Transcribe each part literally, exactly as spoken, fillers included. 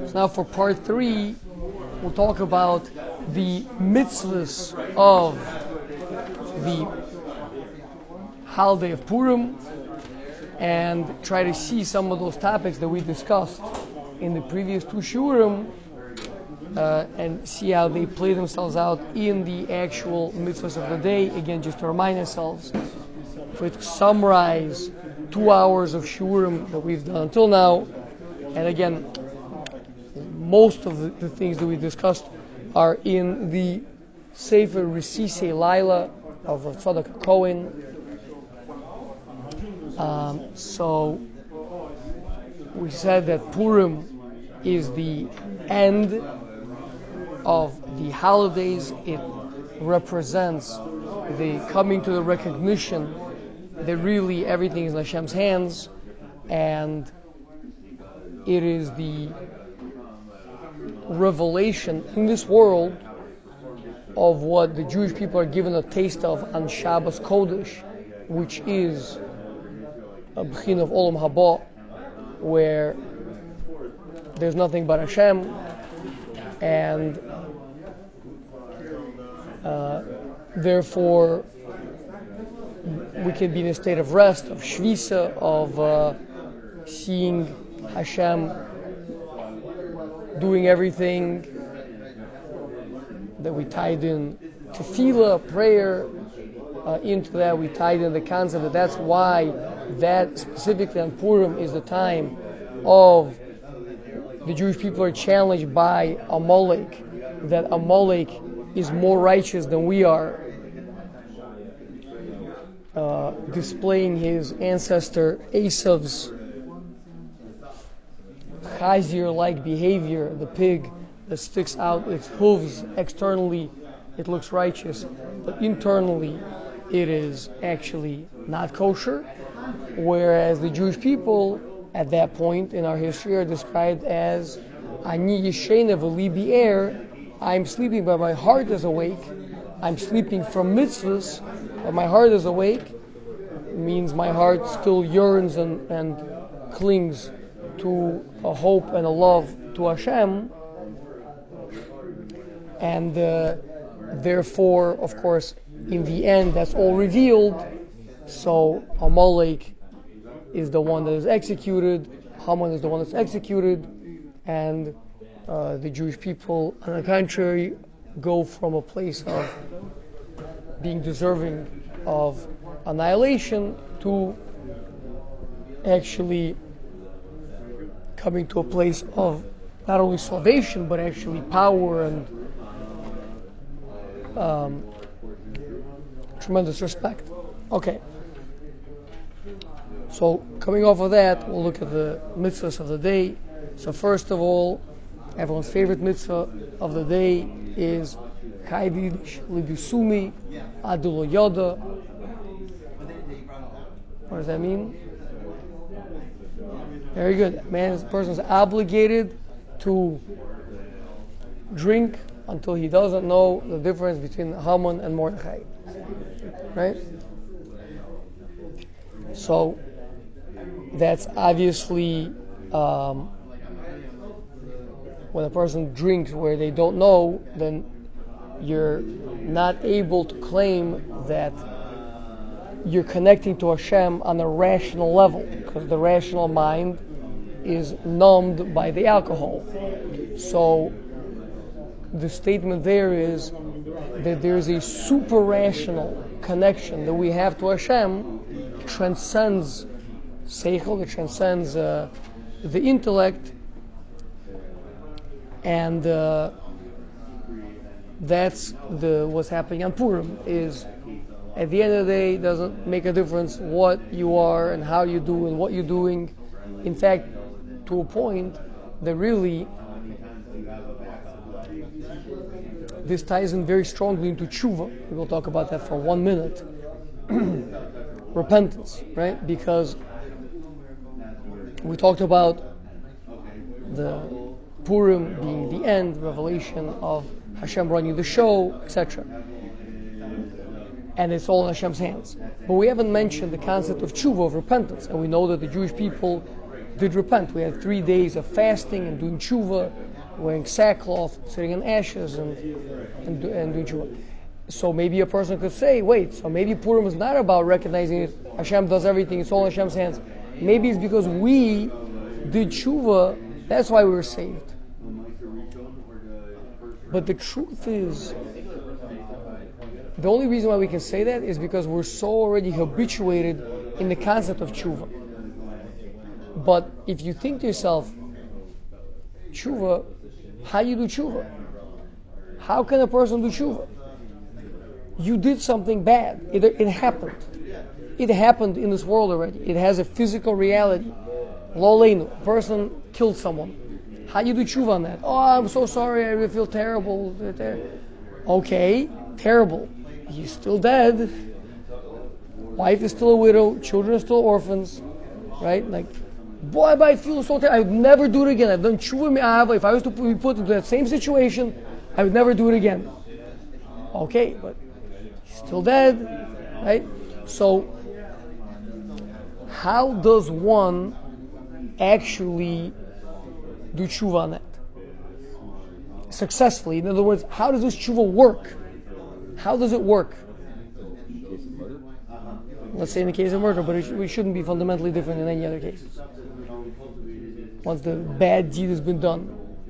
So now for part three, we'll talk about the mitzvahs of the holiday of Purim and try to see some of those topics that we discussed in the previous two shurim uh, and see how they play themselves out in the actual mitzvahs of the day. Again, just to remind ourselves, if we summarize two hours of shurim that we've done until now, and again, most of the, the things that we discussed are in the Sefer Risisei Laila of Rav Tzadok Cohen. Um, so we said that Purim is the end of the holidays. It represents the coming to the recognition that really everything is in Hashem's hands, and it is the revelation in this world of what the Jewish people are given a taste of on Shabbos Kodesh, which is a b'chin of Olam Haba, where there's nothing but Hashem, and uh, therefore we can be in a state of rest, of shvisa, of uh, seeing Hashem doing everything that we tied in tefillah, prayer. Uh, into that we tied in the concept that that's why that specifically on Purim is the time of the Jewish people are challenged by Amalek, that Amalek is more righteous than we are, uh, displaying his ancestor Esav's chazir-like behavior, the pig that sticks out its hooves. Externally it looks righteous, but internally it is actually not kosher, whereas the Jewish people at that point in our history are described as Ani Yeshena v'li bi'er, I'm sleeping but my heart is awake. I'm sleeping from mitzvahs but my heart is awake. It means my heart still yearns and, and clings to a hope and a love to Hashem, and uh, therefore, of course, in the end, that's all revealed. So Amalek is the one that is executed, Haman is the one that's executed, and uh, the Jewish people, on the contrary, go from a place of being deserving of annihilation to actually coming to a place of not only salvation but actually power and um, tremendous respect. Okay. So coming off of that, we'll look at the mitzvahs of the day. So first of all, everyone's favorite mitzvah of the day is Chaydish Libusumi Adulo Yoda. What does that mean? Very good. Man, the person is obligated to drink until he doesn't know the difference between Haman and Mordechai. Right? So that's obviously um, when a person drinks where they don't know, then you're not able to claim that you're connecting to Hashem on a rational level, because the rational mind is numbed by the alcohol. So the statement there is that there's a super rational connection that we have to Hashem, transcends seichel, it transcends uh, the intellect, and uh, that's the what's happening on Purim. Is at the end of the day, it doesn't make a difference what you are and how you do and what you're doing. In fact, to a point that really this ties in very strongly into tshuva. We will talk about that for one minute. Repentance, right? Because we talked about the Purim being the end, revelation of Hashem running the show, et cetera. And it's all in Hashem's hands. But we haven't mentioned the concept of tshuva, of repentance. And we know that the Jewish people did repent. We had three days of fasting and doing tshuva, wearing sackcloth, sitting in ashes, and and, and doing tshuva. So maybe a person could say, wait, so maybe Purim is not about recognizing it. Hashem does everything, it's all in Hashem's hands. Maybe it's because we did tshuva, that's why we were saved. But the truth is, the only reason why we can say that is because we're so already habituated in the concept of tshuva. But if you think to yourself, tshuva, how you do tshuva? How can a person do tshuva? You did something bad. It, it happened. It happened in this world already. It has a physical reality. Lo leinu, a person killed someone. How do you do tshuva on that? Oh, I'm so sorry, I really feel terrible. Okay, terrible. He's still dead. Wife is still a widow. Children are still orphans. Right? Like, boy, I feel so terrible. I would never do it again. I've done tshuva me'ahava. If I was to be put into that same situation, I would never do it again. Okay, but he's still dead. Right? So, how does one actually do tshuva on that successfully? In other words, how does this tshuva work? How does it work? Let's say in the case of murder, but it, sh- it shouldn't be fundamentally different in any other case. Once the bad deed has been done.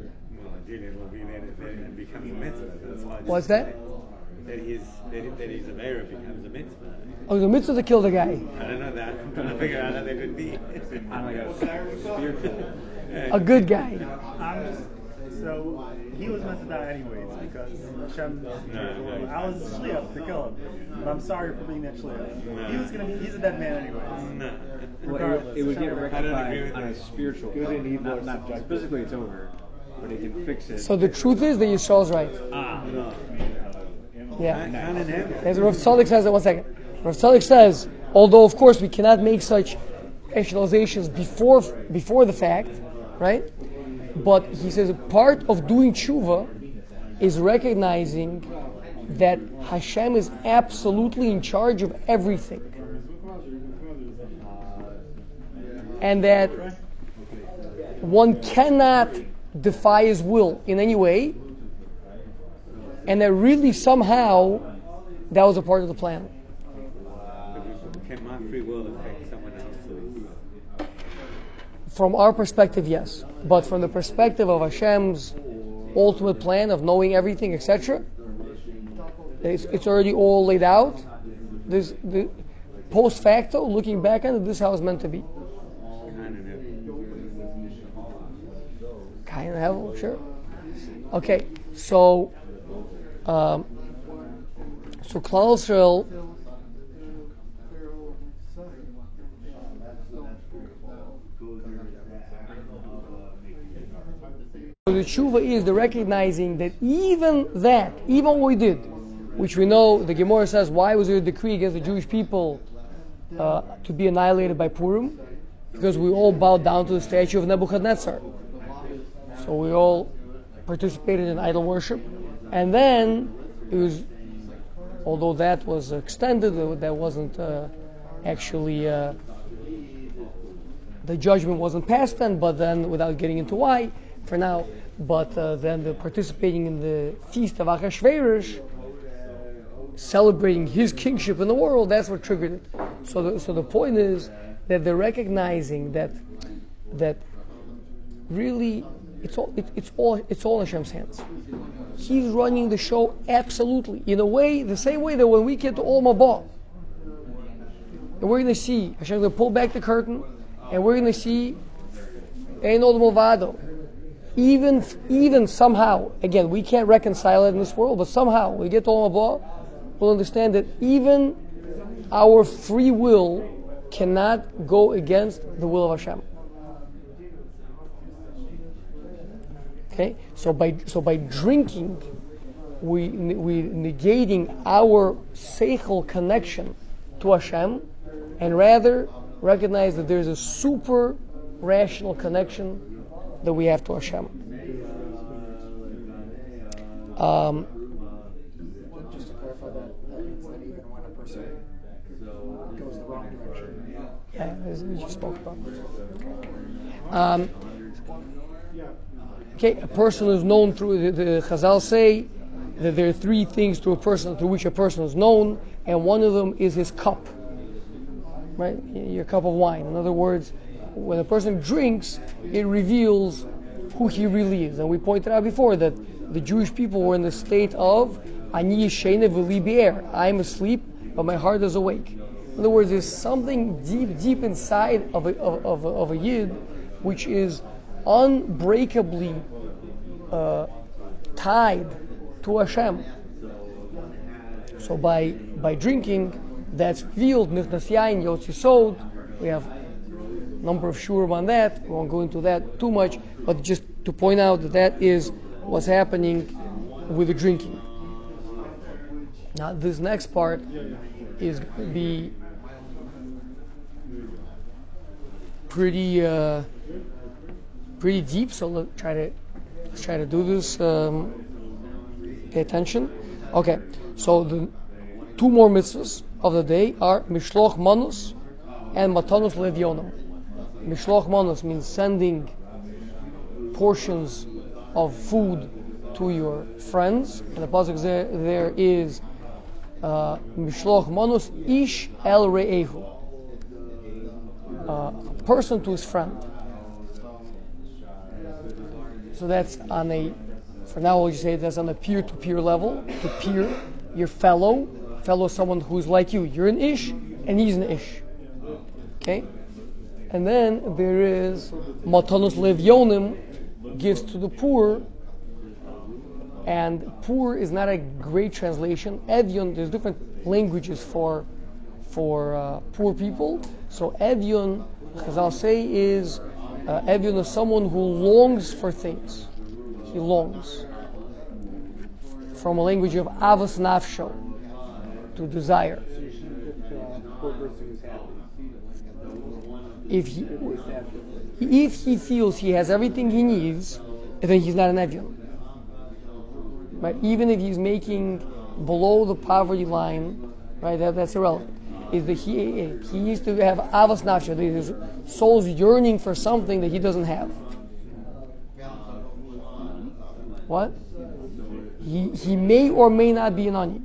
What's that? That he's that, that he's a mayor becomes a mitzvah. Oh, the mitzvah to kill the guy. I don't know that. I'm trying to figure out how that could be. I'm like a spiritual. A good guy. I'm just, so he was meant to die anyways because Hashem. No. I was shliach to kill him, but I'm sorry for being that shliach. No. He was gonna be. He's a dead man anyways. No. Regardless, It would get Hashem- rectified on a spiritual level. Not, not physically, it's over, but it can fix it. So the truth is that Yisrael's right. Ah, Yeah. Hand in hand. As Rav Tzadok says, one second. Rav Tzadok says, although of course we cannot make such actualizations before before the fact, right? But he says part of doing tshuva is recognizing that Hashem is absolutely in charge of everything. And that one cannot defy His will in any way, and that really somehow that was a part of the plan. Can my free will affect someone else's? From our perspective, yes. But from the perspective of Hashem's ultimate plan of knowing everything, et cetera, it's, it's already all laid out. This, the, post facto, looking back on it, this is how it's meant to be. Kind of hevel, sure. Okay, so um, so Klal Yisrael. The tshuva is the recognizing that even that, even what we did, which we know, the Gemara says, why was there a decree against the Jewish people uh, to be annihilated by Purim? Because we all bowed down to the statue of Nebuchadnezzar. So we all participated in idol worship. And then, it was, although that was extended, that wasn't uh, actually, uh, the judgment wasn't passed then, but then, without getting into why, for now, but uh, then the participating in the feast of Achashverosh, celebrating his kingship in the world, that's what triggered it. So the, so the point is that they're recognizing that that really it's all it, it's all it's all in Hashem's hands. He's running the show absolutely in a way, the same way that when we get to Ol Mabah, and we're going to see Hashem's going to pull back the curtain, and we're going to see Ein Od Milvado. Even even somehow, again, we can't reconcile it in this world, but somehow we get to Ol Mabah, we'll understand that even our free will cannot go against the will of Hashem. Okay, so by so by drinking, we we negating our seichel connection to Hashem, and rather recognize that there's a super rational connection that we have to Hashem. Um, Just to clarify that, that means that even when a person goes the wrong direction. Yeah, as we just spoke about. Okay. Um, okay, a person is known through, the, the Chazal say that there are three things to a person, through which a person is known, and one of them is his cup, right? Your cup of wine. In other words, when a person drinks, it reveals who he really is. And we pointed out before that the Jewish people were in the state of Ani Yeshena v'li be'er. I'm asleep, but my heart is awake. In other words, there's something deep, deep inside of a, of, of, of a Yid which is unbreakably uh, tied to Hashem. So by by drinking, that's revealed. Nichnas yain, yotzi sod. We have a number of shurim on that. We won't go into that too much, but just to point out that that is what's happening with the drinking. Now, this next part is going to be pretty uh, pretty deep. So let's try to let's try to do this. Um, pay attention. Okay, so the two more mitzvahs of the day are Mishloch Manus and Matanus Levyonim. Mishloch Manus means sending portions of food to your friends, and the pasuk there, there is uh, Mishloch Manus Ish El Re'ehu, uh, a person to his friend. So that's on a, for now we'll just say that's on a peer-to-peer level, to peer, your fellow, fellow someone who's like you. You're an Ish, and he's an Ish. Okay? And then there is Matanus Levyonim, gifts to the poor, and poor is not a great translation. Evyon, there's different languages for for uh, poor people. So Evyon, Chazal say, is uh, Evyon is someone who longs for things. He longs. From a language of Avos Nafsho, to desire. If he, if he feels he has everything he needs, then he's not an Evyon. Right? Even if he's making below the poverty line, right? That, that's irrelevant. Is that he he needs to have avos nafsho, his soul's yearning for something that he doesn't have. What? He he may or may not be an ani.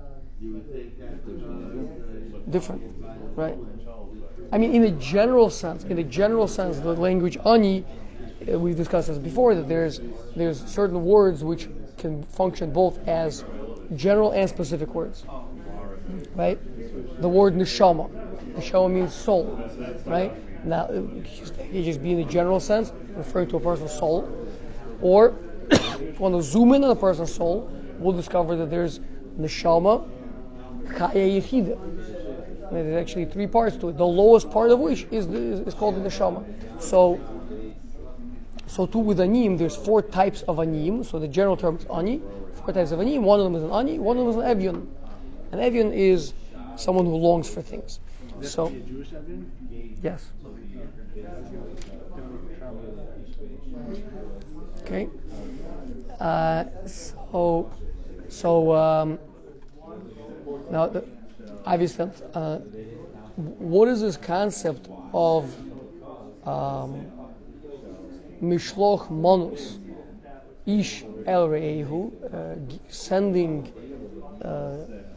Different, right? I mean, in a general sense, in a general sense, the language ani, uh, we've discussed this before, that there's there's certain words which can function both as general and specific words, right? The word neshama, neshama means soul, right? Now, it can just be in a general sense, referring to a person's soul, or if you want to zoom in on a person's soul, we'll discover that there's neshama, chaya yechida. There's actually three parts to it. The lowest part of which is the, is called the neshama. So. So too with anim, there's four types of anim. So the general term is ani. Four types of anim. One of them is an ani. One of them is an evyon. An evyon is someone who longs for things. So, yes. Okay. Uh, so, so um, now, the, obviously, uh, what is this concept of um, Mishloch Manus, Ish El Re'ehu, uh, sending uh,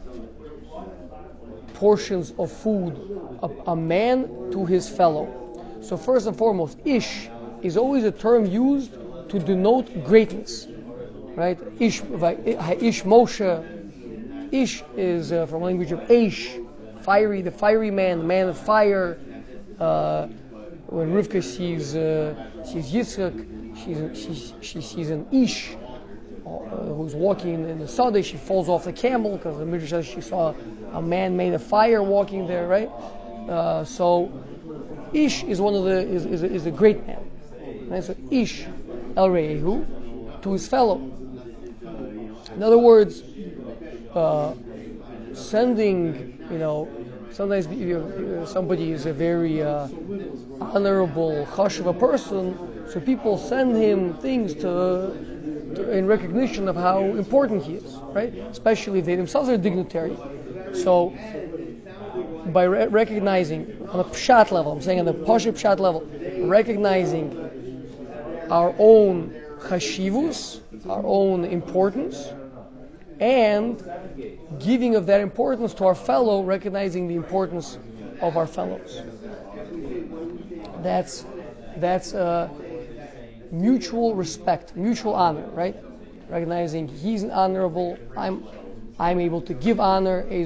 portions of food, a, a man to his fellow. So first and foremost, Ish is always a term used to denote greatness, right? Ish, Ish Moshe. Ish is uh, from the language of Aish, fiery, the fiery man, the man of fire. Uh, when Rivka sees uh, sees Yitzchak, she's she's she sees an Ish uh, who's walking in the Sadeh. She falls off the camel because the Midrash says she saw a man made of fire walking there, right? Uh, so Ish is one of the is is, is a great man. Right? So Ish El Re'ehu, to his fellow. In other words, uh, sending, you know, sometimes you know, somebody is a very uh, honorable, chashuva person, so people send him things to, to in recognition of how important he is, right? Especially if they themselves are dignitary. So, by re- recognizing on a pshat level, I'm saying on the pashut pshat level, recognizing our own chashivus, our own importance, and giving of that importance to our fellow, recognizing the importance of our fellows. That's that's uh, mutual respect, mutual honor, right? Recognizing he's honorable, I'm I'm able to give honor. I'm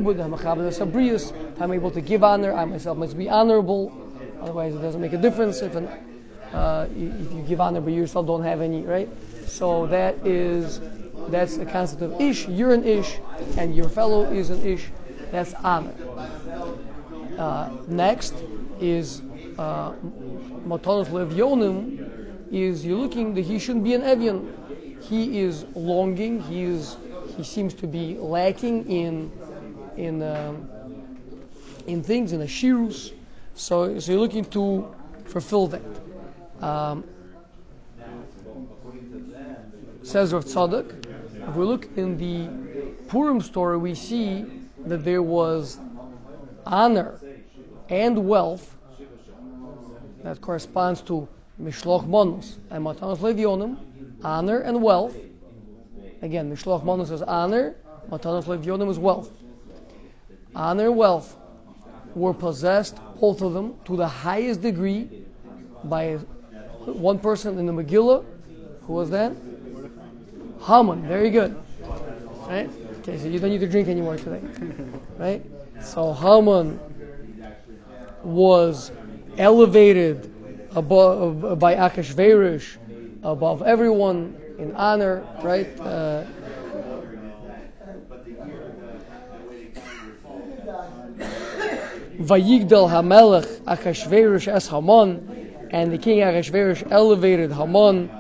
able to give honor. I myself must be honorable. Otherwise, it doesn't make a difference if an, uh, if you give honor but you yourself don't have any, right? So that is that's the concept of ish. You're an ish, and your fellow is an ish. That's honor. Uh, next is Matanos Levyonim. Is you're looking that he shouldn't be an Evian. He is longing. He is. He seems to be lacking in in um, in things in the shirus. So, so you're looking to fulfill that. Um, says Rav Tzadok. If we look in the Purim story, we see that there was honor and wealth that corresponds to Mishloch Monos and Matanos Levyonim, honor and wealth. Again, Mishloch Monos is honor, Matanos Levyonim is wealth. Honor and wealth were possessed, both of them, to the highest degree by one person in the Megillah. Who was that? Haman. Very good. Right? Okay, so you don't need to drink anymore today. Right? So Haman was elevated above by Achashverosh above everyone in honor, right? Uh, Vayigdal Hamelech Achashverosh as Haman, and the king Achashverosh elevated Haman.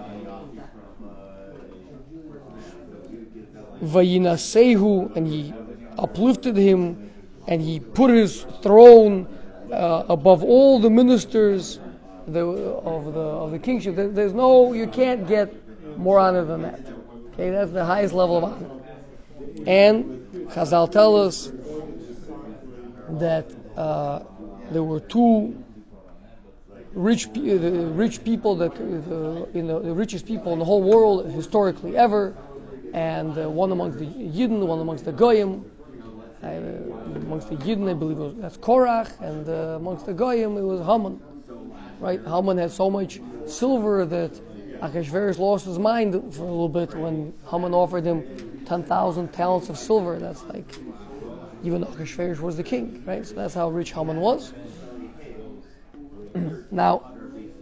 Vayinasehu, and he uplifted him, and he put his throne uh, above all the ministers the, of the of the kingship. There, there's no, you can't get more honor than that. Okay, that's the highest level of honor. And Chazal tell us that uh, there were two rich pe- uh, rich people that uh, in the, the richest people in the whole world historically ever, and uh, one amongst the Yidden, one amongst the Goyim. Uh, amongst the Yidden, I believe it was that's Korach, and uh, amongst the Goyim it was Haman. Right? Haman had so much silver that Achashverosh lost his mind for a little bit when Haman offered him ten thousand talents of silver. That's like, even though Achashverosh was the king, right? So that's how rich Haman was. Now,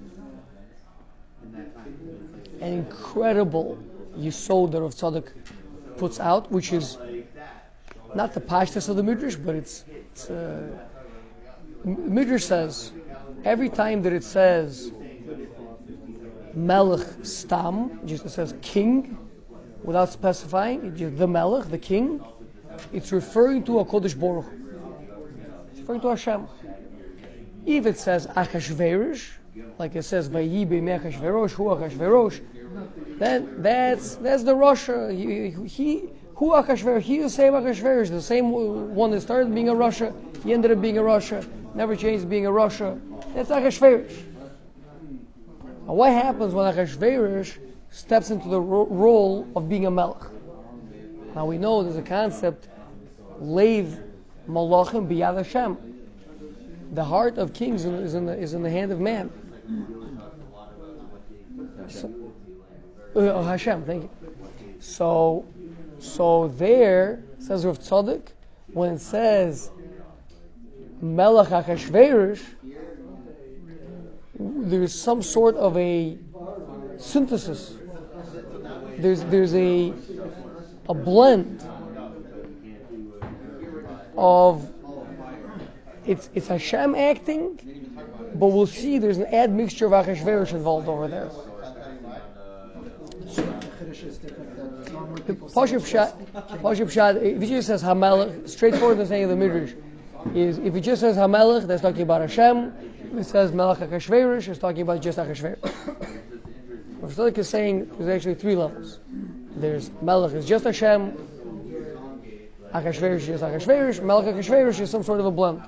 an incredible yesod that Rav Tzadok puts out, which is not the pashtus of the Midrash, but it's, it's uh, Midrash says, every time that it says Melech Stam, just it says king, without specifying, it's just the Melech, the king, it's referring to a Kodesh Baruch. It's referring to Hashem. If it says Achashverosh, like it says Vayi B'mei Achashverosh, Hu Achashverosh, then that's that's the Rasha. He, he Hu Achashverosh, he is the same Achashverosh, the same one that started being a Rasha, he ended up being a Rasha, never changed being a Rasha. That's Achashverosh. Now, what happens when Achashverosh steps into the ro- role of being a Melech? Now we know there's a concept, Leiv Malachim B'yad Hashem. The heart of kings is in the is in the hand of man. So, uh, Hashem, thank you. So, so there says Rav Tzadok, when it says Melech Achashverosh, there's some sort of a synthesis. There's there's a a blend of it's it's Hashem acting, but we'll see there's an admixture of Achashverosh involved over there. Pashup Pshat, Pashup Pshat, if it just says Hamelech, straightforward the saying of the Midrash is, if it just says Hamelech, that's talking about Hashem. If it says Melech Achashverosh, it's talking about just Achashverosh. Rav Tzadok is saying there's actually three levels. There's Melech is just Hashem, Achashverosh is Achashverosh, Melech Achashverosh is some sort of a blend.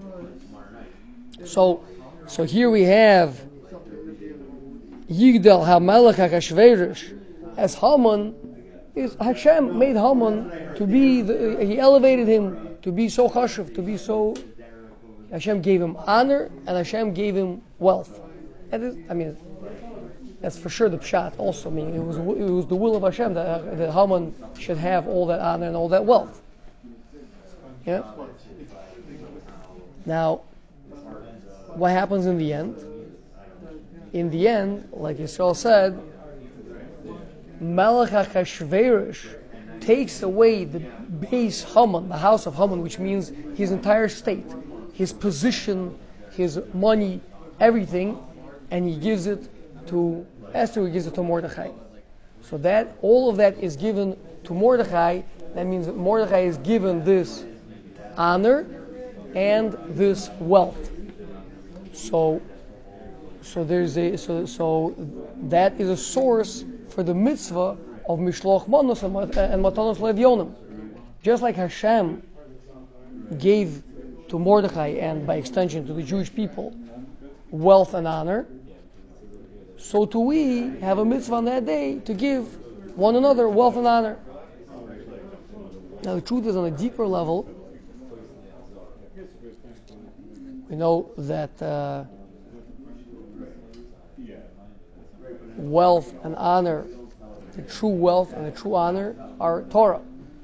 So, so here we have Yigdal HaMelech Achashverosh as Haman. Is Hashem made Haman to be, the, he elevated him to be so chashuv, to be so, Hashem gave him honor and Hashem gave him wealth. That is, I mean, that's for sure the pshat also. I mean, it was, it was the will of Hashem that, that Haman should have all that honor and all that wealth. Yeah? Now, what happens in the end? In the end, like Yisrael said, Melech HaChashverosh takes away the base Haman, the house of Haman, which means his entire state, his position, his money, everything, and he gives it to Esther, he gives it to Mordechai. So that, all of that is given to Mordechai. That means that Mordechai is given this honor and this wealth. So, so there's a so so that is a source for the mitzvah of Mishloach Manos and Matanos Levyonim. Just like Hashem gave to Mordechai and by extension to the Jewish people wealth and honor, so too we have a mitzvah on that day to give one another wealth and honor. Now the truth is, on a deeper level, we know that uh, wealth and honor, the true wealth and the true honor are Torah.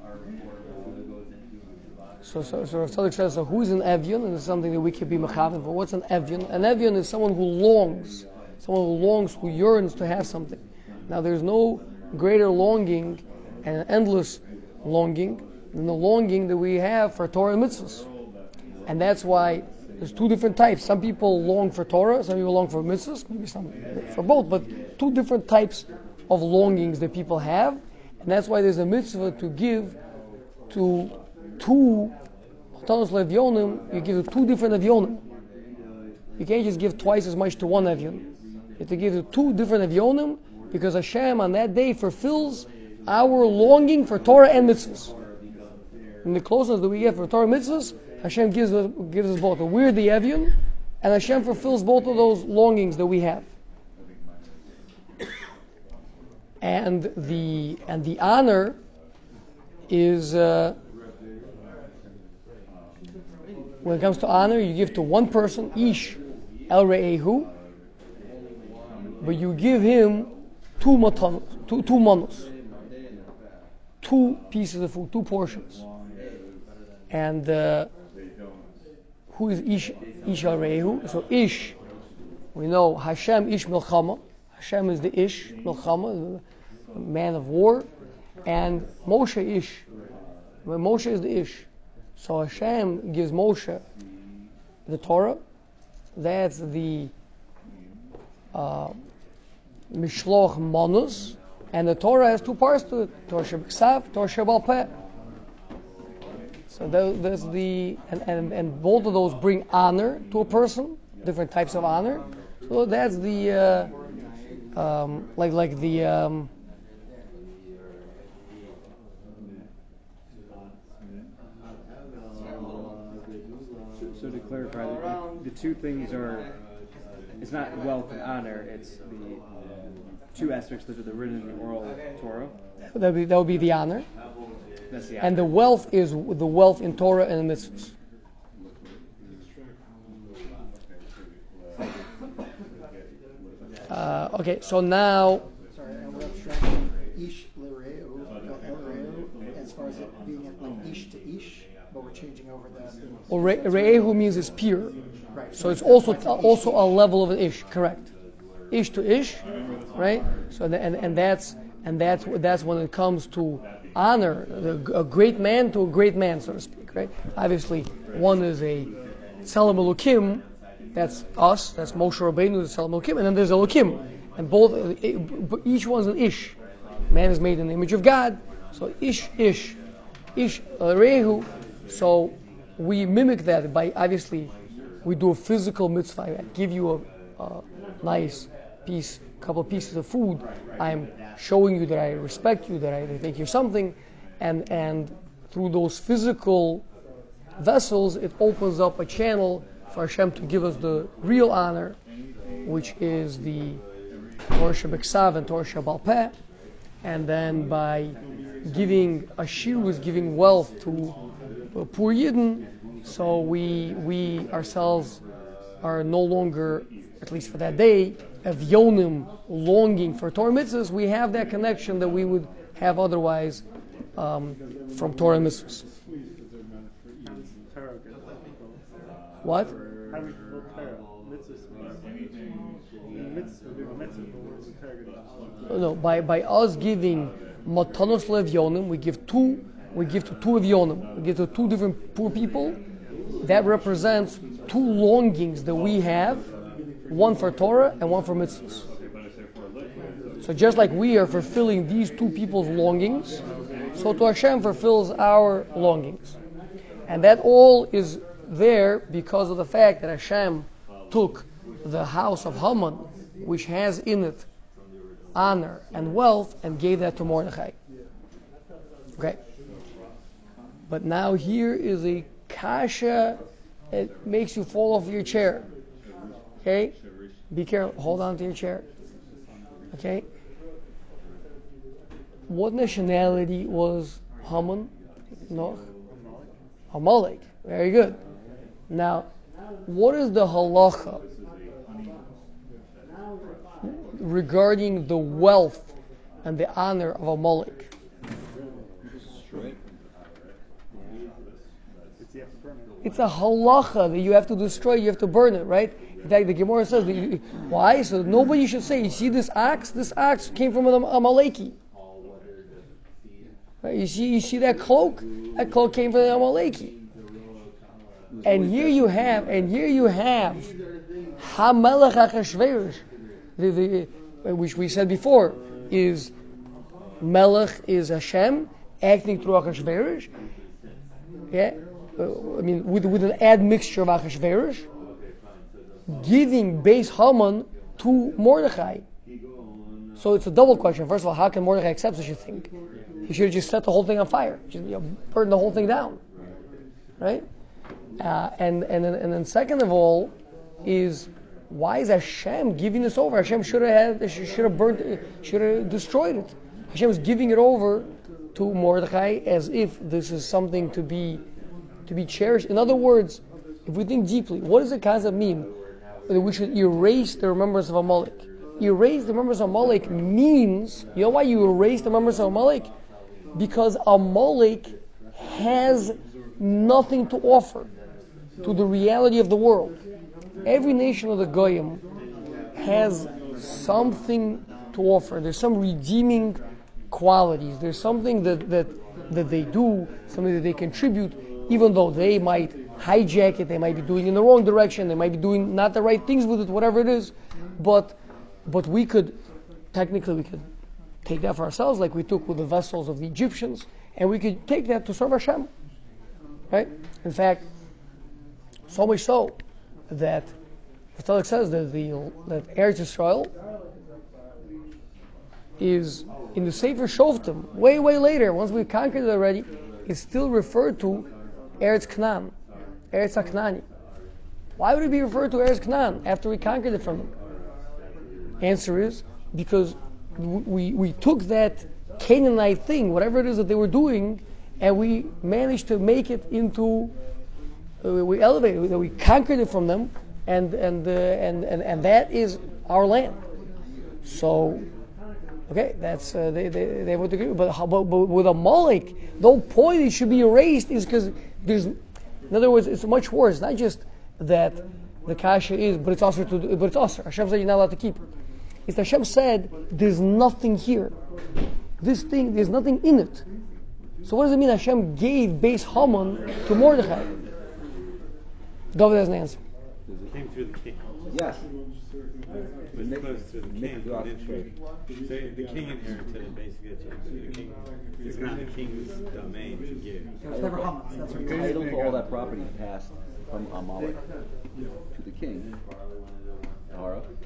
So, so, so Rav Tzadok says, so who's an Evion? And it's something that we can be mechaven for. What's an Evion? An Evion is someone who longs, someone who longs, who yearns to have something. Now, there's no greater longing and an endless longing than the longing that we have for Torah and mitzvahs. And that's why there's two different types. Some people long for Torah, some people long for mitzvahs, maybe some for both, but two different types of longings that people have. And that's why there's a mitzvah to give to two Matanos Levyonim. You give to two different Evyonim. You can't just give twice as much to one Evyon. You have to give to two different Evyonim, because Hashem on that day fulfills our longing for Torah and mitzvahs. And the closeness that we get for Torah and mitzvahs, Hashem gives us, gives us both. We're the Evyon, and Hashem fulfills both of those longings that we have. And the and the honor is uh, when it comes to honor, you give to one person, Ish El Re'ehu, but you give him two matanos, two two manos, two pieces of food, two portions. And uh, who is Ish Ish El Re'ehu? So Ish, we know Hashem Ish Milchama. Hashem is the Ish Milchama, the man of war, and Moshe Ish. When Moshe is the Ish. So Hashem gives Moshe the Torah. That's the uh, Mishloach Manos, and the Torah has two parts to it: Torah Shebiksav, Torah Shebal Peh. So that, that's the and, and and both of those bring honor to a person, different types of honor. So that's the uh, um, like like the um, So to clarify, the, the two things are, it's not wealth and honor, it's the two aspects that are the written and oral Torah. that would be that would be the honor. That's the honor. And the wealth is the wealth in Torah and the mitzvahs. Uh, okay, so now. Sorry, and we're abstracting Ish L'Reu, L'Reu, as far as it being like Ish to Ish, but we're changing over that. Well, Re- Re'ehu means it's pure. Right. So it's also also a level of an Ish, correct? Ish to Ish, right? So the, and and that's and that's that's when it comes to honor, the, a great man to a great man, so to speak, right? Obviously, one is a Tzelem Elokim, that's us, that's Moshe Rabbeinu, the Tzelem Elokim, and then there's Elokim, and both, each one's an Ish. Man is made in the image of God, so Ish, Ish, Ish, Rehu. So we mimic that by, obviously, we do a physical mitzvah. I give you a, a nice piece, couple pieces of food. I'm showing you that I respect you, that I think you're something, and and through those physical vessels, it opens up a channel for Hashem to give us the real honor, which is the Torah Shebeksav and Torah Shebal Peh. And then by giving Ashir is giving wealth to uh, poor Yidden, so we we ourselves are no longer, at least for that day, Evyonim, longing for Torah mitzvahs. We have that connection that we would have otherwise um, from Torah mitzvahs. What? How do we fulfill Torah? Mitzvahs. Mitzvah, mitzvah, mitzvah. No, by by us giving matanos levyonim, we give two, we give to two evyonim, we give to two different poor people. That represents two longings that we have, one for Torah and one for mitzvahs. So just like we are fulfilling these two people's longings, so to Hashem fulfills our longings, and that all is there because of the fact that Hashem took the house of Haman, which has in it honor and wealth, and gave that to Mordechai. Okay. But now here is a kasha. It makes you fall off your chair. Okay? Be careful. Hold on to your chair. Okay? What nationality was Haman? No? Amalek. Very good. Now, what is the halacha regarding the wealth and the honor of Amalek? It's a halacha that you have to destroy, you have to burn it, right? In fact, the Gemara says, that you, why? So nobody should say, you see this ox? This ox came from an Amaleki. Right? You see, you see that cloak? That cloak came from an Amaleki. And here you have, and here you have, HaMelech HaChashverosh, the, the, which we said before, is Melech is Hashem acting through Achashverosh. Yeah, uh, I mean with with an admixture of Achashverosh, giving base Haman to Mordechai. So it's a double question. First of all, how can Mordechai accept such a thing? He should have just set the whole thing on fire, just, you know, burn the whole thing down, right? Uh, and and then, and then second of all, is why is Hashem giving this over? Hashem should have had, should have burnt, should have destroyed it. Hashem is giving it over to Mordechai as if this is something to be to be cherished. In other words, if we think deeply, what does the concept mean? That we should erase the remembrance of Amalek. Erase the remembrance of Amalek means, you know why you erase the remembrance of Amalek? Because Amalek has nothing to offer to the reality of the world. Every nation of the Goyim has something to offer. There's some redeeming qualities. There's something that, that that they do, something that they contribute, even though they might hijack it, they might be doing it in the wrong direction, they might be doing not the right things with it, whatever it is. But but we could, technically we could take that for ourselves, like we took with the vessels of the Egyptians, and we could take that to serve Hashem. Right? In fact, so much so that the Talmud says that the that Eretz Yisrael is in the Sefer Shoftim, way, way later, once we've conquered it already, is still referred to Eretz Canaan, Eretz HaKnani. Why would it be referred to Eretz Canaan after we conquered it from them? Answer is, because we we took that Canaanite thing, whatever it is that they were doing, and we managed to make it into, uh, we elevated it, we conquered it from them, and and, uh, and and and that is our land. So, okay, that's uh, they, they they would agree. But, but but with Amalek, the whole point it should be erased is because there's, in other words, it's much worse. Not just that the kasha is, but it's also to, but it's also Hashem said you're not allowed to keep it. It's that Hashem said there's nothing here. This thing, there's nothing in it. So what does it mean Hashem gave base Haman to Mordechai? David has an answer. It came through the king. Yes. It was close to the king. So the king inherited it basically. The king, it's not the king's domain to give. It was never Haman's. That's what The title to all that property passed from Amalek to the king, Ahara,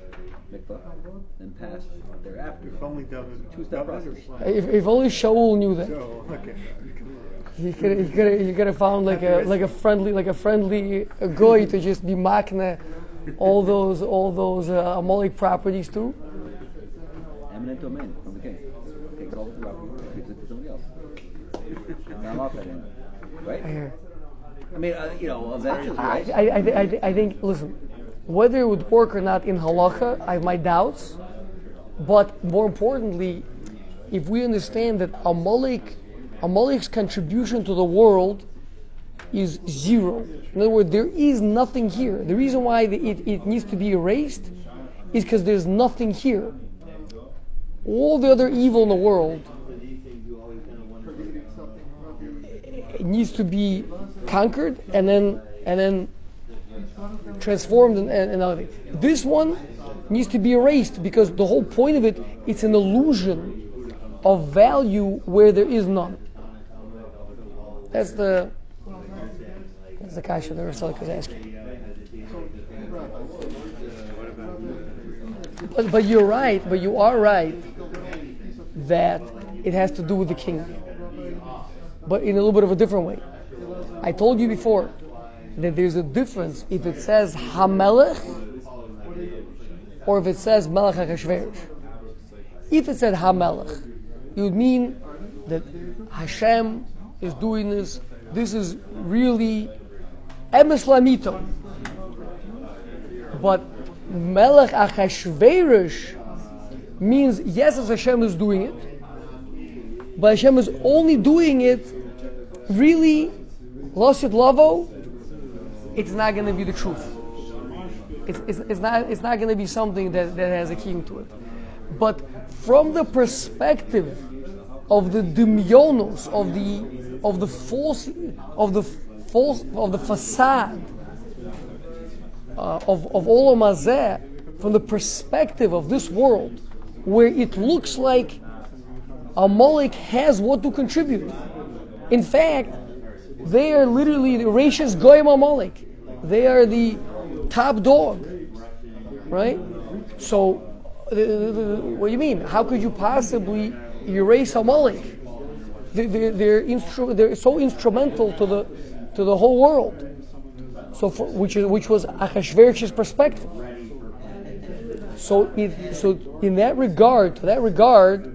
mikvah, then passed thereafter. If only David. Two-step process. If, if only Shaul knew that. So, okay. He could he could he could have found like a like a friendly like a friendly goy to just be makna all those all those uh, Amalek properties too. Eminent domain from the king. Takes all the property, gives it to somebody else. Not off that end, right? I hear. I mean, uh, you know, eventually, I, right? I, I, I, I think, listen, whether it would work or not in halacha, I have my doubts. But more importantly, if we understand that Amalek, Amalek's contribution to the world is zero. In other words, there is nothing here. The reason why the, it, it needs to be erased is because there's nothing here. All the other evil in the world, it needs to be conquered and then and then transformed and, and, and other. This one needs to be erased because the whole point of it, it's an illusion of value where there is none. That's the that's the kasha that Rasulullah is asking. But, but you're right, but you are right that it has to do with the king, but in a little bit of a different way. I told you before that there's a difference if it says Hamelech or if it says Melech HaChashverosh. If it said Hamelech, it would mean that Hashem is doing this. This is really Emes Lamito. But Melech HaChashverosh means yes, as Hashem is doing it, but Hashem is only doing it really Losit Lavo. It's not going to be the truth. It's, it's, it's not. It's not going to be something that, that has a king to it. But from the perspective of the dimyonos, of the of the false, of the false, of the facade uh, of of Olam Hazeh, from the perspective of this world, where it looks like Amalek has what to contribute. In fact, they are literally the Rashis Goyim Amalek. They are the top dog, right? So, uh, what do you mean? How could you possibly erase Amalek? They, they, they're, instru- they're so instrumental to the to the whole world. So, for, which is which was Achashverosh's perspective. So, it, so in that regard, to that regard,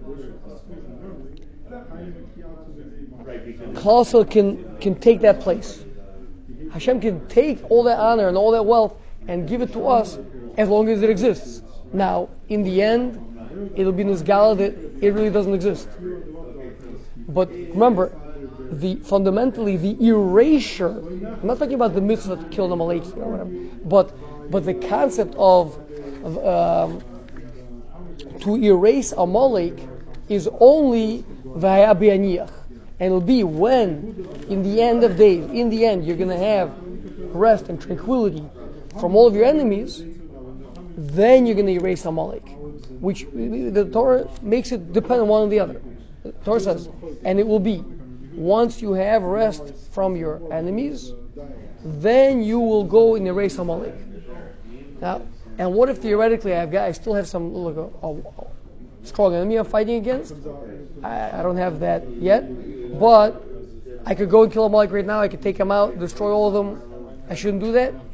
Klal Yisrael can can take that place. Hashem can take all that honor and all that wealth and give it to us as long as it exists. Now, in the end, it'll be nisgala that it really doesn't exist. But remember, the fundamentally the erasure. I'm not talking about the mitzvah to kill the Amaleki or whatever, but but the concept of, of um, to erase Amalek is only v'haya b'aniach. And it'll be when, in the end of days, in the end, you're going to have rest and tranquility from all of your enemies, then you're going to erase Amalek. Which the Torah makes it depend on one or the other. The Torah says, and it will be, once you have rest from your enemies, then you will go and erase Amalek. Now, and what if theoretically I've got, I still have some look, a, a strong enemy I'm fighting against? I, I don't have that yet. But I could go and kill Amalek right now. I could take him out, destroy all of them. I shouldn't do that.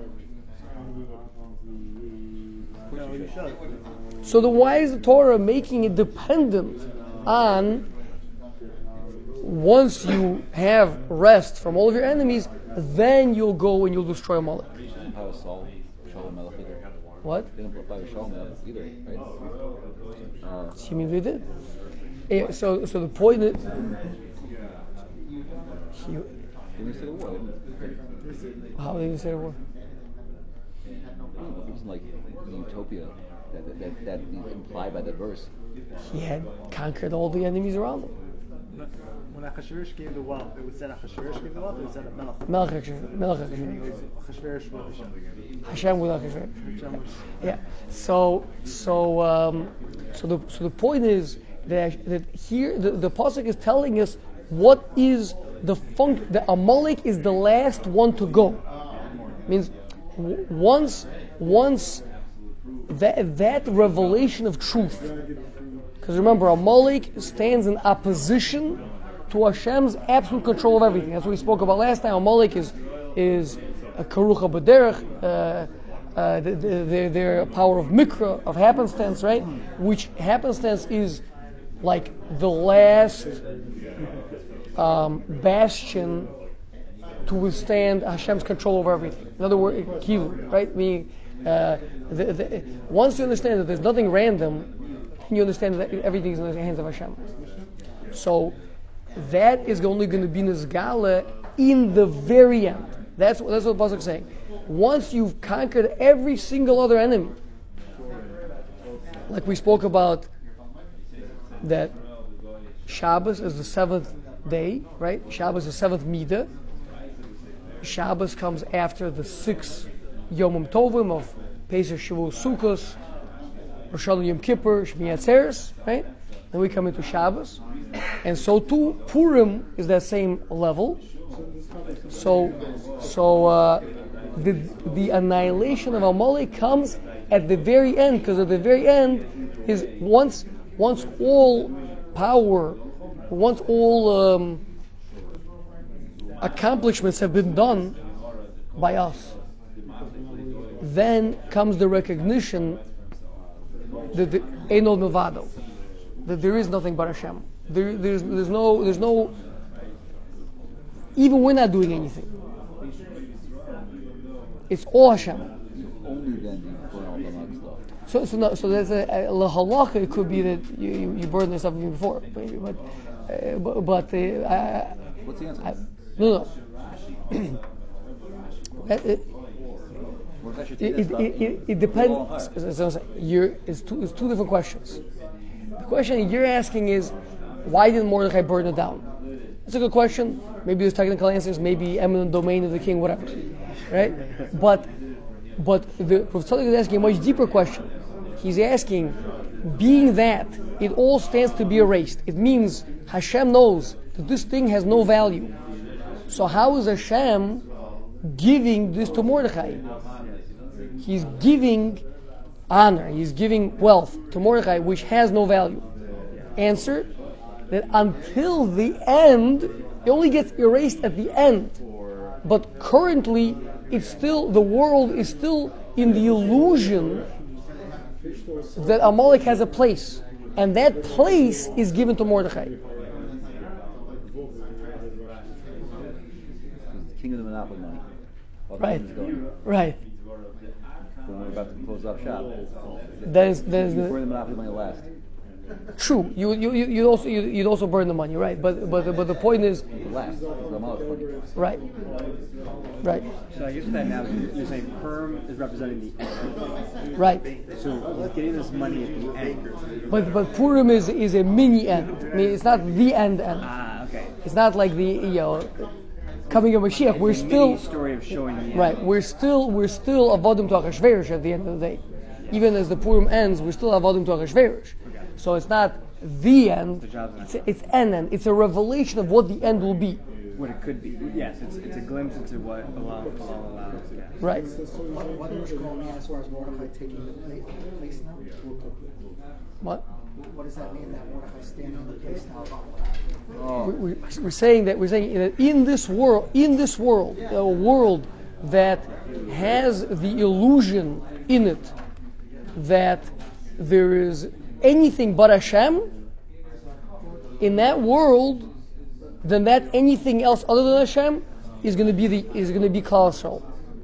No, you should. So then why is the Torah making it dependent on once you have rest from all of your enemies, then you'll go and you'll destroy Amalek? What? Uh, Seemingly did. Eh, So, so the point is, he, Didn't he say the war? how did he say the word? It wasn't like the utopia that, that, that, that is implied by that verse. He had conquered all the enemies around him. When Achashverosh gave the wealth, it was said Achashverosh gave the wealth, or it was said Melech? Melech HaChashverosh. Melech Meaning HaChashverosh. it was Achashverosh with Hashem. Hashem with HaChashverosh. Hashem was- Yeah. So, so, um, so the so the point is that that here the, the pasuk is telling us what is the func. The Amalek is the last one to go. Means w- once once that that revelation of truth. Because remember, Amalek stands in opposition to Hashem's absolute control of everything. That's what we spoke about last time. Amalek is is a karucha b'derech, uh, uh, their their power of mikra, of happenstance, right? Which happenstance is like the last um, bastion to withstand Hashem's control over everything. In other words, kivu, right? Meaning, uh, the, the, once you understand that there's nothing random, you understand that everything is in the hands of Hashem. So that is only going to be nizgala in the very end. That's that's what the pasuk is saying. Once you've conquered every single other enemy, like we spoke about, that Shabbos is the seventh day, right? Shabbos is the seventh midah. Shabbos comes after the six Yomim Tovim of Pesach, Shavuot, Sukkos, Rosh Hashanah, Yom Kippur, Shmini Atzeres, right? Then we come into Shabbos, and so too Purim is that same level. So, so uh, the the annihilation of Amalek comes at the very end, because at the very end is once once all power, once all um, accomplishments have been done by us, then comes the recognition that the Einol Milvado, that there is nothing but Hashem. There, there's, there's no, there's no. Even we're not doing anything. It's all Hashem. Only then do you burn all the wrong stuff. So, so, no, so there's a, a lahalacha. It could be that you, you, you burn this up even before, maybe, but, uh, but, but uh, I, What's the answer? I, no, no. it, it, Where's that shit It, it, it, it, it depends. So you're, it's, two, it's two different questions. The question you're asking is, why didn't Mordechai burn it down? That's a good question. Maybe there's technical answers. Maybe eminent domain of the king, whatever, right? But but the Prophet is asking a much deeper question. He's asking, being that it all stands to be erased, it means Hashem knows that this thing has no value. So how is Hashem giving this to Mordechai? He's giving honor, he's giving wealth to Mordechai, which has no value. Answer, that until the end, it only gets erased at the end. But currently, it's still, the world is still in the illusion that Amalek has a place. And that place is given to Mordechai. The king of the monopoly money. All the Right, money's going. right. When we're about to close off shop, That is, that is you the, burn the monopoly money last. true. You you you you'd also you, you'd also burn the money, right? But but but the point is, Last. Because the Amalek money. right, right, So I guess with that analogy, you're saying Perm is representing the end. right. So he's getting this money at the end. But but Purim is is a mini end. I mean, it's not the end end. Ah, okay. It's not like the you know coming of Mashiach. We're still Mini story of showing the end. right. We're still we're still avodim to Achashverosh at the end of the day. Even as the Purim ends, we're still avodim to Achashverosh. So it's not the end. It's a, it's an end. It's a revelation of what the end will be. What it could be. Yes, it's it's a glimpse into what Allah, Allah allows. Yeah. Right. So, so what, what does Shmuel mean as far as Mordechai taking the place, place now? What? What does that mean that Mordechai standing in the place now? Oh, We, we, we're saying that we're saying that in this world, in this world, a world that has the illusion in it that there is anything but Hashem, in that world, then that anything else other than Hashem is going to be the is going to be Klal Yisrael.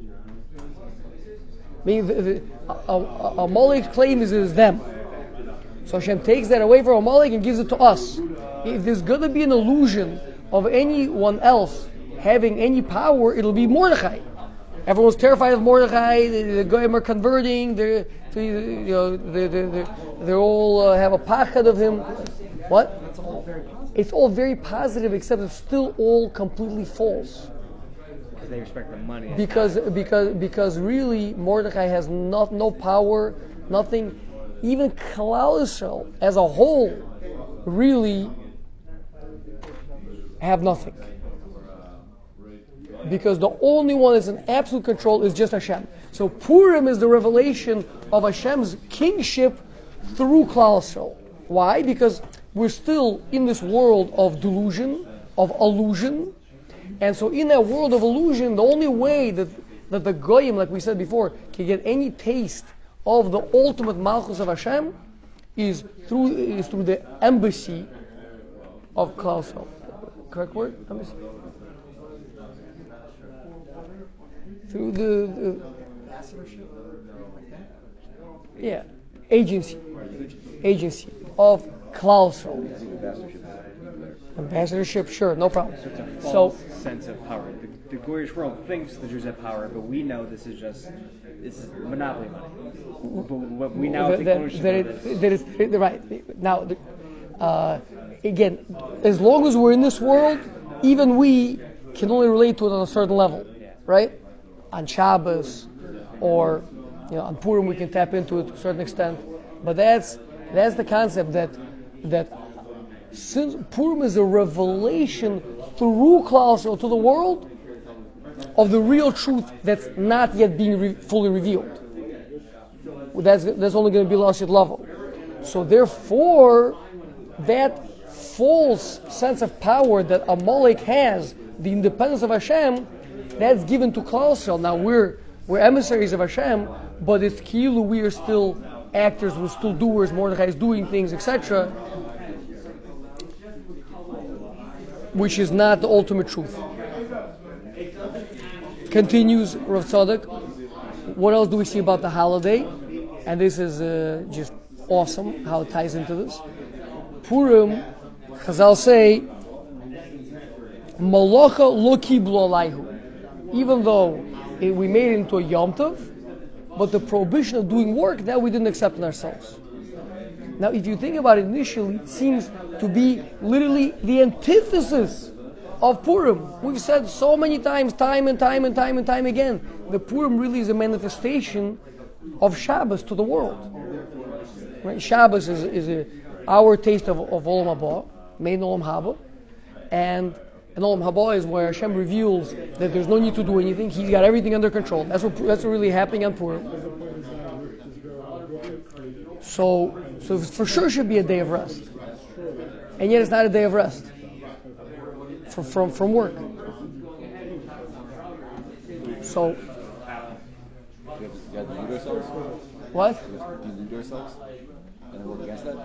Meaning, the, the, a, a, Amalek's claim is, is them. So Hashem takes that away from Amalek and gives it to us. If there's going to be an illusion of anyone else having any power, it'll be Mordechai. Everyone's terrified of Mordechai. The, the Goyim are converting. They're, you know, they're, they're, they're all uh, have a pachad of him. What? It's all very positive. It's all very positive, except it's still all completely false. Because they respect the money. Because because because really Mordechai has not no power, nothing. Even Klal Yisrael as a whole really have nothing. because the only one that's in absolute control is just Hashem. So Purim is the revelation of Hashem's kingship through Klal Yisrael. Why? Because we're still in this world of delusion, of illusion, and so in that world of illusion, the only way that that the goyim, like we said before, can get any taste of the ultimate malchus of Hashem is through is through the embassy of Klal Yisrael. Correct word? Embassy. Through the, the yeah agency agency of Klal Yisrael. Ambassadorship, sure, no problem. So it's a So, false sense of power. The, the Goyish world thinks the Jews have power, but we know this is just this is monopoly money. But what we now that, take that, ownership that, of it, this. that is right. Now, uh, again, as long as we're in this world, even we can only relate to it on a certain level, right? On Shabbos or you know on Purim, we can tap into it to a certain extent. But that's that's the concept that that. Since Purim is a revelation through Klal Yisrael to the world of the real truth that's not yet being re- fully revealed. That's that's only going to be Lashit level. So therefore, that false sense of power that Amalek has, the independence of Hashem, that's given to Klal Yisrael. Now we're we're emissaries of Hashem, but it's Kilu, we are still actors, we're still doers. Mordechai is doing things, et cetera. Which is not the ultimate truth. Continues Rav Tzadok. What else do we see about the holiday? And this is uh, just awesome how it ties into this. Purim, Chazal say, Malacha lo kiblu alayhu. Even though it, we made it into a Yom Tov, but the prohibition of doing work, that we didn't accept in ourselves. Now, if you think about it initially, it seems to be literally the antithesis of Purim. We've said so many times, time and time and time and time again, the Purim really is a manifestation of Shabbos to the world. Right? Shabbos is, is a, our taste of, of Olam Haba, main Olam Haba, and and Olam Haba is where Hashem reveals that there's no need to do anything. He's got everything under control. That's what that's what really happening on Purim. So, so for sure should be a day of rest, and yet it's not a day of rest from from, from work. So, You have to delude ourselves? what? We have to delude ourselves and work against that?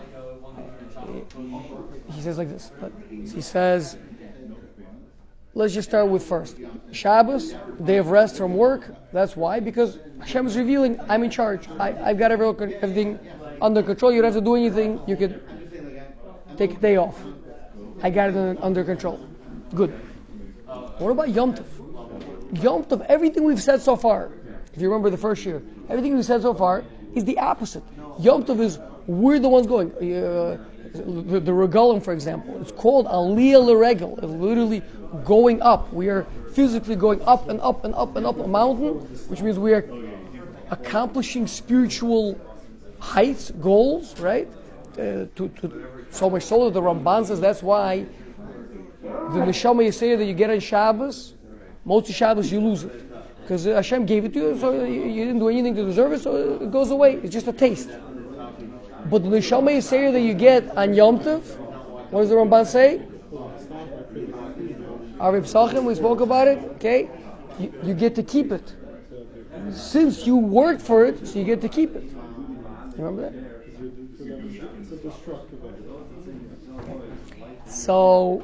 He says like this. He says, let's just start with first Shabbos, day of rest from work. That's why, because Hashem is revealing, I'm in charge. I, I've got every, everything under control. You don't have to do anything. You could take a day off. I got it under control. Good. What about Yom Tov? Yom Tov, everything we've said so far, if you remember the first year, everything we've said so far is the opposite. Yom Tov is, we're the ones going. Uh, the, the regalim, for example, it's called Aliyah L'Regel. It's literally going up. We are physically going up and up and up and up a mountain, which means we are accomplishing spiritual heights, goals, right? Uh, to, to, so much so that the Ramban says that's why the Neshama Yisrael that you get on Shabbos, most of Shabbos you lose it. Because Hashem gave it to you, so you, you didn't do anything to deserve it, so it goes away. It's just a taste. But the Neshama Yisrael that you get on Yom Tov, what does the Ramban say? Arib Psachim, we spoke about it, okay? You, you get to keep it. Since you worked for it, so you get to keep it. You remember that? So,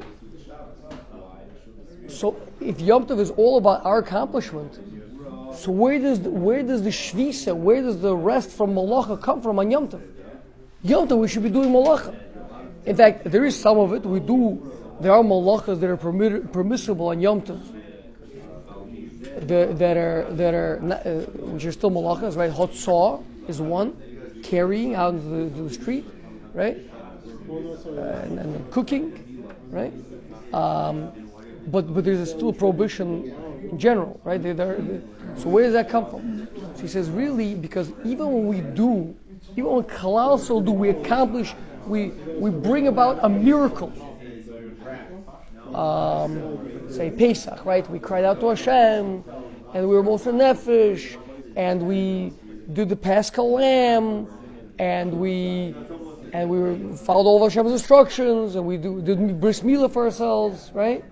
so if Yom Tov is all about our accomplishment, so where does the, where does the shvisa, where does the rest from malacha come from on Yom Tov? Yom Tov we should be doing malacha. In fact, there is some of it we do. There are malachas that are permit, permissible on Yom Tov. That, that are that are not, uh, which are still malachas, right? Hotzah is one, carrying out into the, to the street, right? Uh, and, and cooking, right? Um, but but there's still a prohibition in general, right? They're, they're, so where does that come from? So he says, really, because even when we do, even when Klal Yisrael do, we accomplish, we we bring about a miracle. Um, say Pesach, right? We cried out to Hashem, and we were Moser Nefesh, and we did the Paschal Lamb, and we and we were, followed all of Hashem's instructions, and we do, did bris milah for ourselves, right?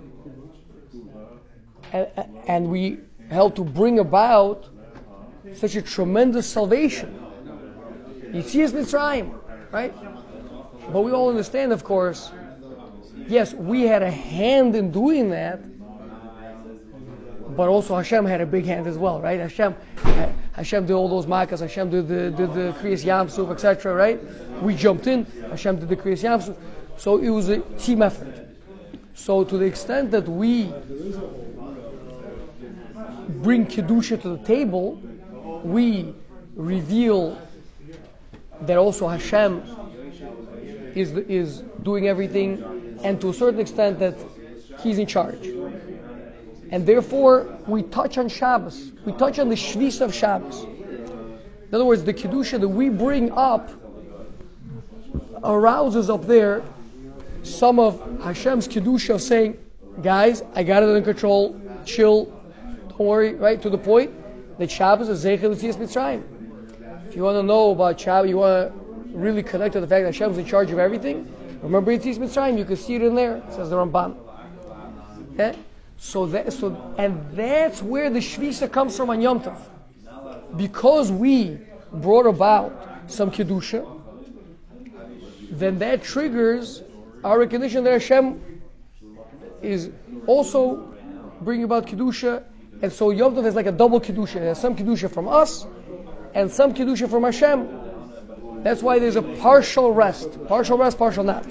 And, and we helped to bring about such a tremendous salvation. Yetzias Mitzrayim, right? But we all understand, of course, yes, we had a hand in doing that, but also Hashem had a big hand as well, right? Hashem, Hashem did all those makas. Hashem did the did the Kriyas Yamsuf, et cetera. Right? We jumped in. Hashem did the Kriyas Yamsuf. So it was a team effort. So to the extent that we bring kedusha to the table, we reveal that also Hashem is is doing everything, and to a certain extent that He's in charge. And therefore, we touch on Shabbos. We touch on the Shvis of Shabbos. In other words, the Kedusha that we bring up arouses up there some of Hashem's Kedusha of saying, guys, I got it under control, chill, don't worry, right? To the point that Shabbos is Zeicher L'Tzias Mitzrayim. If you want to know about Shabbos, you want to really connect to the fact that Hashem is in charge of everything, remember L'Tzias Mitzrayim, you can see it in there, it says the Ramban. Okay? So that, so, and that's where the Shvisa comes from on Yom Tov. Because we brought about some Kedusha, then that triggers our recognition that Hashem is also bringing about Kedusha, and so Yom Tov is like a double Kedusha. There's some Kedusha from us, and some Kedusha from Hashem. That's why there's a partial rest. Partial rest, partial not.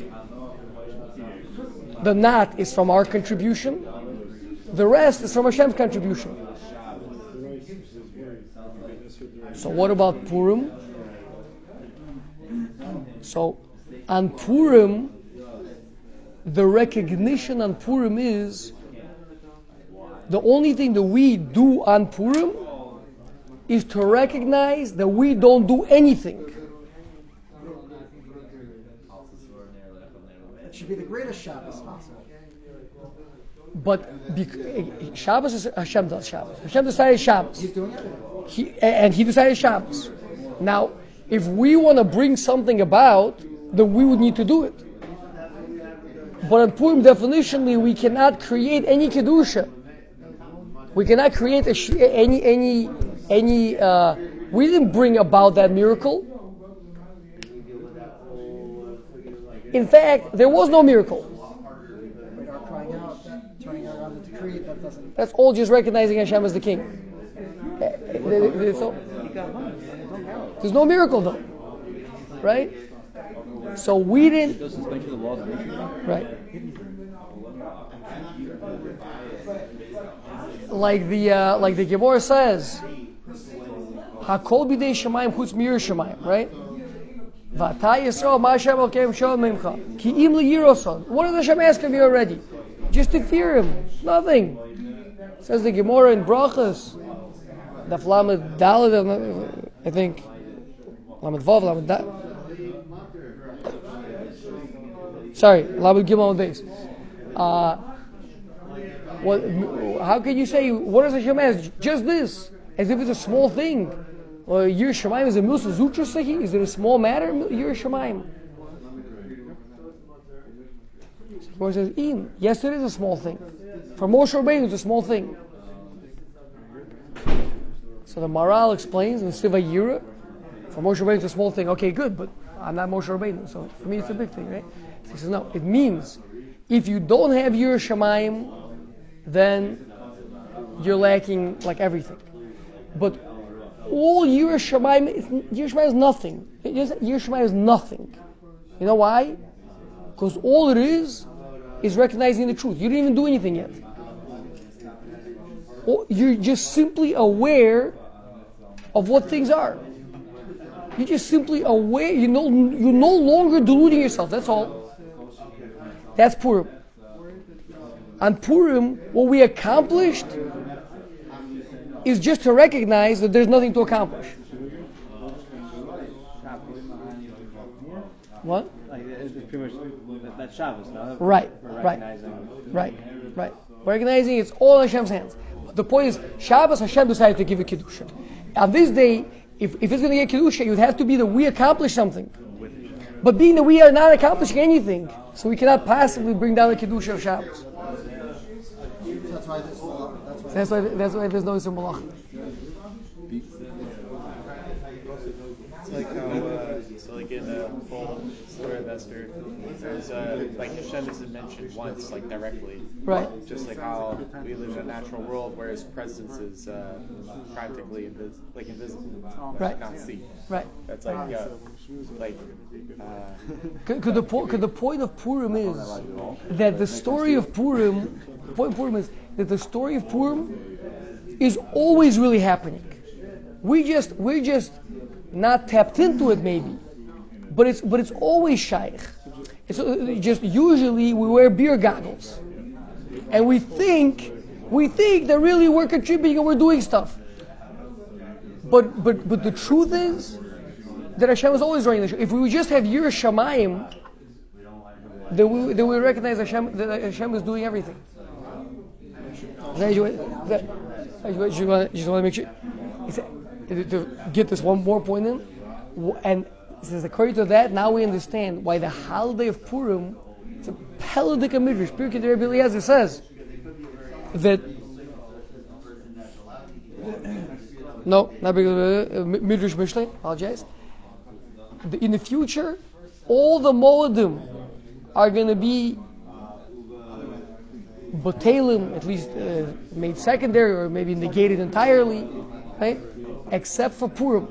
The not is from our contribution. The rest is from Hashem's contribution. So what about Purim? So on Purim, the recognition on Purim is the only thing that we do on Purim is to recognize that we don't do anything. It should be the greatest Shabbos possible. But bec- Shabbos is Hashem does Shabbos. Hashem decided Shabbos. He's doing it. He, and he decided Shabbos. Now, if we want to bring something about, then we would need to do it. But in Purim, definitionally, we cannot create any kedusha. We cannot create a sh- any any any. Uh, we didn't bring about that miracle. In fact, there was no miracle. Wait, our crying out, crying out on the decree, that doesn't. That's all just recognizing Hashem as the king. There's no, there's no miracle though, right? So we didn't. It doesn't mention the laws of nature. Right. Like the uh, like the Gemara says, Hakol b'dei Shemayim chutz mir Shemayim, right? V'atay Yisrael ma'ashem alkeim shalom memcha ki im liyiroson. What does Hashem ask of you already? Just to fear Him, nothing. Says the Gemara in Brachas, Daf Lamed Daled, I think Lamed Vav, Lamed Daled. Sorry, Lamed Gimel Beis. Uh, what? How can you say what does Hashem ask? Just this, as if it's a small thing. Well, Yir Shemayim is a Milsa Zutra Sehi? Is it a small matter? Yir Shemayim. Gemara says, "In yes, it is a small thing. For Moshe Rabbeinu, it's a small thing." So the Maral explains in Siva Yira, for Moshe Rabbeinu, it's a small thing. Okay, good, but I'm not Moshe Rabbeinu, so for me, it's a big thing, right? So he says, no, it means if you don't have Yir Shemayim, then you're lacking like everything. But all Yir Shemayim, Yir Shemayim is nothing. Yir Shemayim is nothing. You know why? Because all it is is recognizing the truth. You didn't even do anything yet. You're just simply aware of what things are. You're just simply aware. You know, you're no longer deluding yourself. That's all. That's Purim. On Purim, what we accomplished is just to recognize that there's nothing to accomplish. What? Like, it's pretty much that's Shabbos, no? Right, For right, recognizing. right, right. We're recognizing it's all in Hashem's hands. But the point is, Shabbos, Hashem decided to give a Kedusha. On this day, if, if it's going to get Kedusha, it would have to be that we accomplish something. But being that we are not accomplishing anything, so we cannot possibly bring down the Kedusha of Shabbos. That's why this, that's why That's why, that's why there's no Isur Malach. It's like how, uh, so like in the full story of Esther, there's uh, like Hashem isn't mentioned once, like directly. Right. Just like how we live in a natural world where His presence is uh, practically invis- like invisible, Right. not seen. Right. That's like, uh, like, uh, Because the, po- 'cause the point of Purim is that the story of Purim, the point of Purim is that the story of Purim is always really happening. We just, we're just not tapped into it maybe, but it's, but it's always shaykh. It's uh, just usually we wear beer goggles, and we think, we think that really we're contributing and we're doing stuff. But, but, but the truth is that Hashem is always running the show. If we would just have Yirah Shamayim, then we, then we recognize Hashem, that Hashem is doing everything. I just want to make sure to get this one more point in, and says according to that, now we understand why the holiday of Purim, it's a Peladik Midrash. Pirkei Rabbi Eliezer says that no, not because uh, Midrash Mishlei. Apologize. The, in the future, all the Moedim are going to be Botelim, at least uh, made secondary or maybe negated entirely, right? Except for Purim.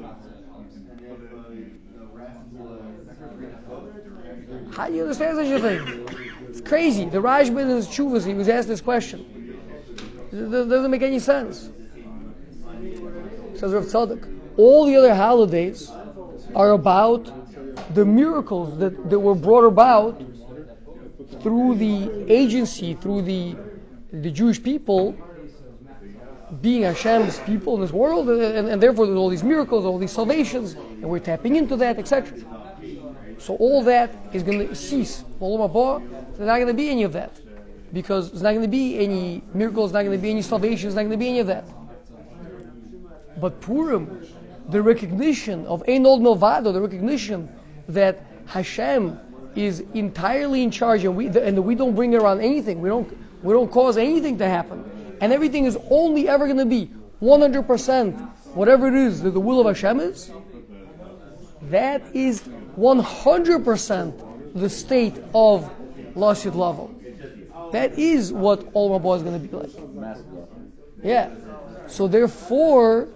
How do you understand such a thing? It's crazy. The Rashba in his Chuvas, he was asked this question. It doesn't make any sense. Says Rav Tzadok. All the other holidays are about the miracles that, that were brought about through the agency, through the the Jewish people being Hashem's people in this world, and, and therefore there's all these miracles, all these salvations, and we're tapping into that, et cetera. So all that is going to cease. Olam Haba, there's not going to be any of that, because there's not going to be any miracles, there's not going to be any salvations, there's not going to be any of that. But Purim, the recognition of Ein Od Milvado, the recognition that Hashem is entirely in charge, and we and we don't bring around anything. We don't we don't cause anything to happen, and everything is only ever going to be one hundred percent whatever it is that the will of Hashem is. That is one hundred percent the state of Lasid Lavo. That is what Olam Haba is going to be like. Yeah. So therefore,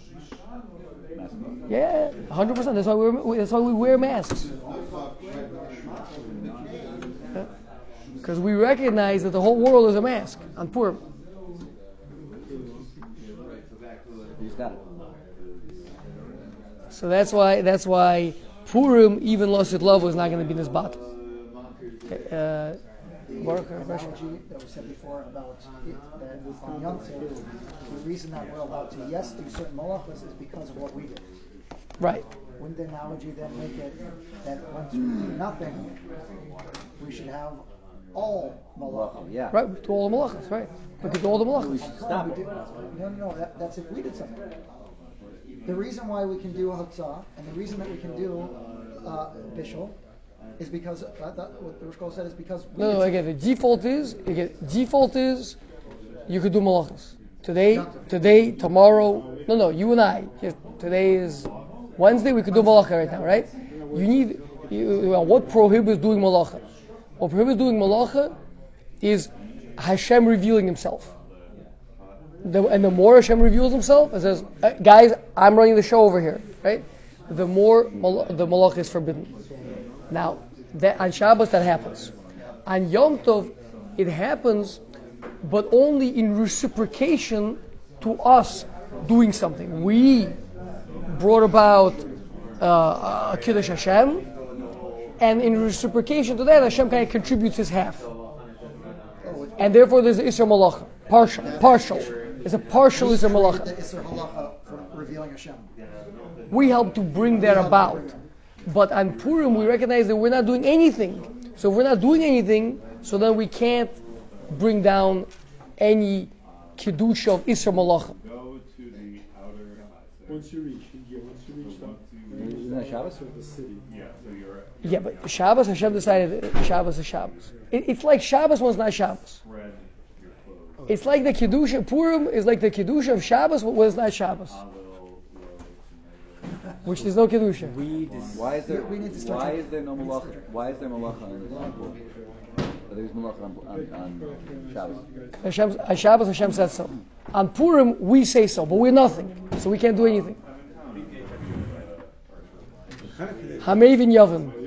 yeah, one hundred percent. That's why we that's why we wear masks. Because we recognize that the whole world is a mask on Purim. He's got it. So that's why that's why Purim, even Lasid Lavo, is not going to be in this bottle. Okay, uh, Baruch, the analogy that was said before about it, that on Yom Tov, the reason that we're allowed to yes do certain malachas is because of what we did. Right. Wouldn't the analogy then make it that once we do nothing, we should have all malachas? Yeah. Right, we do all the malachas, right. We could do all the malachas. Stop it. No, no, no, that, that's if we did something. The reason why we can do Hatzah, and the reason that we can do uh, Bishul, is because, uh, that, what the Rosh Kol said is because we No, no, did again, the default is, again, default is, you could do malachas. Today, today, tomorrow, no, no, you and I, just, today is Wednesday, we could do malacha right now, right? You need, you, well, what prohibits doing malacha? What prohibits doing malacha is Hashem revealing Himself. The, and the more Hashem reveals Himself and says, guys, I'm running the show over here, right? The more mal- the malacha is forbidden. Now, that, on Shabbos that happens. On Yom Tov, it happens, but only in reciprocation to us doing something. We brought about uh, a Kiddush Hashem, and in reciprocation to that, Hashem kind of contributes his half. And therefore there's the Isser Malacha. Partial. Partial. It's a partial Isser Malacha. the Isser Halacha for revealing Hashem. We help to bring that about. But on Purim, we recognize that we're not doing anything. So if we're not doing anything, so then we can't bring down any kedusha of Isra Malachim. Go to the outer. Once you reach, yeah, once you reach that, Isn't that Shabbos? the city. Yeah, so you're. Yeah, but Shabbos, Hashem decided Shabbos is Shabbos. It, it's like Shabbos was not Shabbos. Spread your clothes. It's like the kedusha Purim is like the kedusha of Shabbos, but was not Shabbos, which there's no kedusha. We dis- Why is there? We need to start Why to- is there no malacha? Why is there malacha on on Purim? There's malacha on, on, on Shabbos. Hashem, on Shabbos, Hashem said so. On Purim, we say so, but we're nothing, so we can't do anything. Hamevin Yavim.